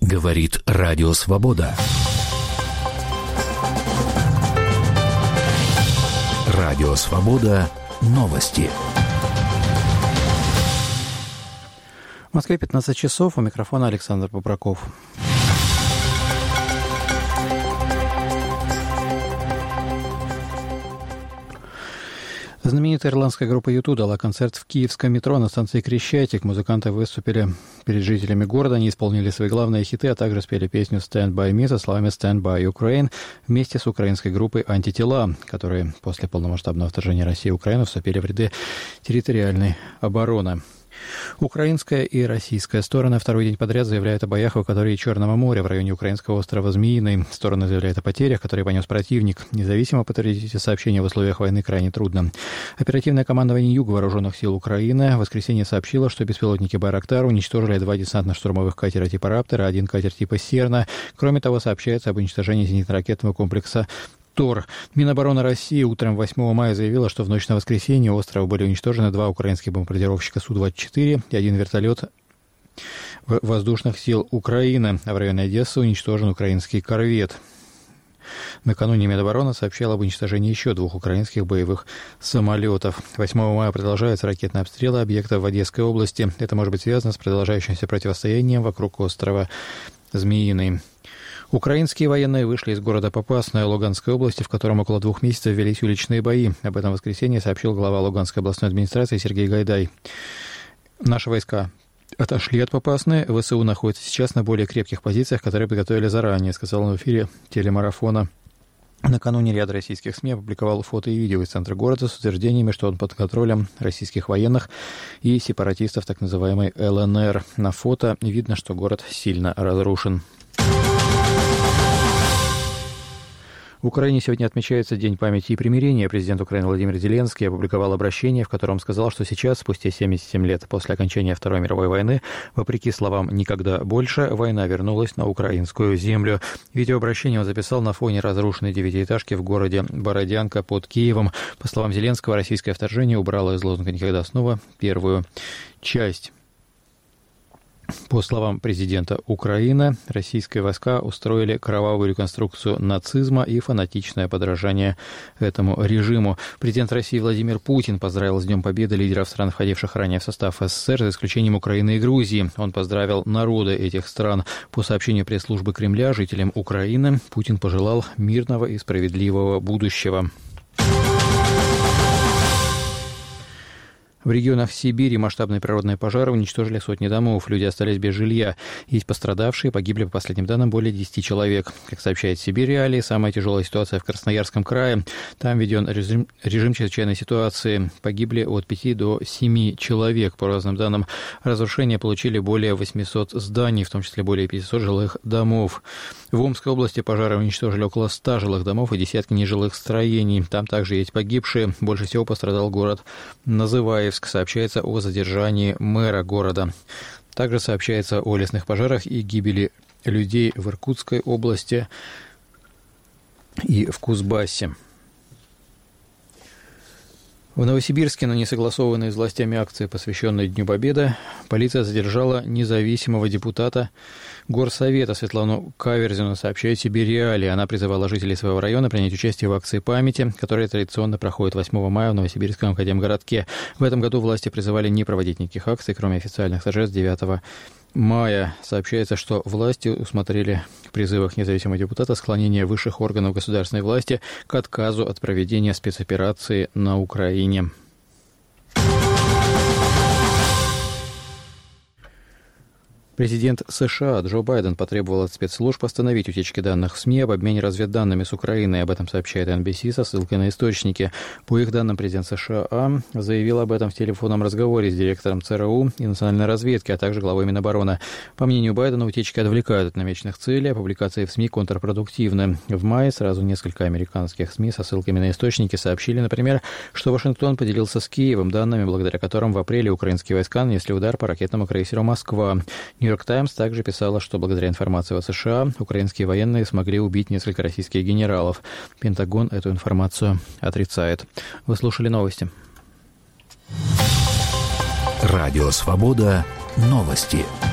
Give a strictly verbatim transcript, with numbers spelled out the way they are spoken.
Говорит Радио Свобода. Радио Свобода. Новости. В Москве пятнадцать часов. У микрофона Александр Попраков. Знаменитая ирландская группа ю ту дала концерт в киевском метро на станции Крещатик. Музыканты выступили перед жителями города, они исполнили свои главные хиты, а также спели песню «Stand by me» со словами «Stand by Ukraine» вместе с украинской группой «Антитела», которые после полномасштабного вторжения России в Украину вступили в ряды территориальной обороны. Украинская и российская стороны второй день подряд заявляют о боях в акватории Черного моря в районе украинского острова Змеиный. Стороны заявляют о потерях, которые понес противник. Независимо подтвердить эти сообщения в условиях войны крайне трудно. Оперативное командование Юга вооруженных сил Украины в воскресенье сообщило, что беспилотники «Байрактар» уничтожили два десантно-штурмовых катера типа «Раптор» и один катер типа «Серна». Кроме того, сообщается об уничтожении зенитно-ракетного комплекса «Тор». Минобороны России утром восьмого мая заявила, что в ночь на воскресенье у острова были уничтожены два украинских бомбардировщика Су двадцать четыре и один вертолет воздушных сил Украины. А в районе Одессы уничтожен украинский корвет. Накануне Минобороны сообщала об уничтожении еще двух украинских боевых самолетов. восьмого мая продолжаются ракетные обстрелы объектов в Одесской области. Это может быть связано с продолжающимся противостоянием вокруг острова Змеиный. Украинские военные вышли из города Попасная Луганской области, в котором около двух месяцев велись уличные бои. Об этом в воскресенье сообщил глава Луганской областной администрации Сергей Гайдай. Наши войска отошли от Попасной. ВСУ находится сейчас на более крепких позициях, которые подготовили заранее, сказал он в эфире телемарафона. Накануне ряд российских СМИ опубликовал фото и видео из центра города с утверждениями, что он под контролем российских военных и сепаратистов так называемой эл эн эр. На фото видно, что город сильно разрушен. В Украине сегодня отмечается День памяти и примирения. Президент Украины Владимир Зеленский опубликовал обращение, в котором сказал, что сейчас, спустя семьдесят семь лет после окончания Второй мировой войны, вопреки словам «никогда больше», война вернулась на украинскую землю. Видеообращение он записал на фоне разрушенной девятиэтажки в городе Бородянка под Киевом. По словам Зеленского, российское вторжение убрало из лозунга «никогда снова» первую часть. По словам президента Украины, российские войска устроили кровавую реконструкцию нацизма и фанатичное подражание этому режиму. Президент России Владимир Путин поздравил с Днем Победы лидеров стран, входивших ранее в состав эс эс эс эр, за исключением Украины и Грузии. Он поздравил народы этих стран. По сообщению пресс-службы Кремля, жителям Украины Путин пожелал мирного и справедливого будущего. В регионах Сибири масштабные природные пожары уничтожили сотни домов. Люди остались без жилья. Есть пострадавшие, погибли, по последним данным, более десяти человек. Как сообщает Сибирь Реалии, самая тяжелая ситуация в Красноярском крае. Там введен режим, режим чрезвычайной ситуации. Погибли от пяти до семи человек. По разным данным, разрушения получили более восьмисот зданий, в том числе более пятисот жилых домов. В Омской области пожары уничтожили около ста жилых домов и десятки нежилых строений. Там также есть погибшие. Больше всего пострадал город Называевск. Сообщается о задержании мэра города. Также сообщается о лесных пожарах и гибели людей в Иркутской области и в Кузбассе. В Новосибирске на несогласованной с властями акции, посвященной Дню Победы, полиция задержала независимого депутата Горсовета Светлану Каверзину, сообщает Сибирь Реалии. Она призывала жителей своего района принять участие в акции памяти, которая традиционно проходит восьмого мая в Новосибирском академгородке. В этом году власти призывали не проводить никаких акций, кроме официальных торжеств девятого мая. Сообщается, что власти усмотрели в призывах независимого депутата склонение высших органов государственной власти к отказу от проведения спецоперации на Украине. Президент США Джо Байден потребовал от спецслужб остановить утечки данных в СМИ об обмене разведданными с Украиной. Об этом сообщает эн би си со ссылкой на источники. По их данным, президент США заявил об этом в телефонном разговоре с директором цэ эр у и национальной разведки, а также главой Минобороны. По мнению Байдена, утечки отвлекают от намеченных целей, а публикации в СМИ контрпродуктивны. В мае сразу несколько американских СМИ со ссылками на источники сообщили, например, что Вашингтон поделился с Киевом данными, благодаря которым в апреле украинские войска нанесли удар по ракетному крейсеру «Москва». «Нью-Йорк Таймс» также писала, что благодаря информации о США украинские военные смогли убить несколько российских генералов. Пентагон эту информацию отрицает. Вы слушали новости. Радио «Свобода». Новости.